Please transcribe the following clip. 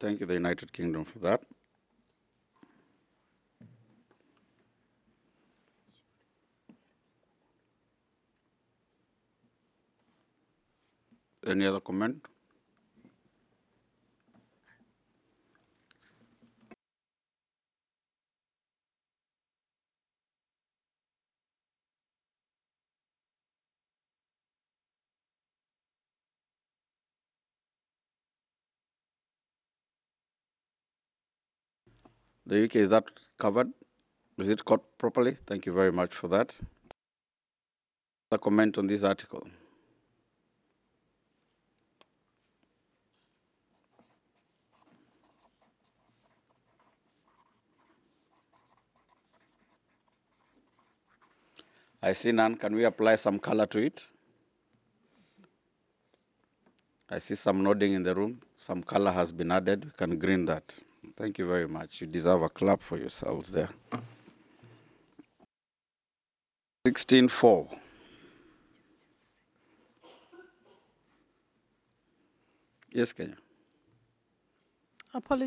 Thank you, the United Kingdom, for that. Any other comment? The UK, is that covered? Is it caught properly? Thank you very much for that. A comment on this article? I see none. Can we apply some color to it? I see some nodding in the room. Some color has been added. We can green that. Thank you very much. You deserve a clap for yourselves there. 16:4. Yes, Kenya. Apologies.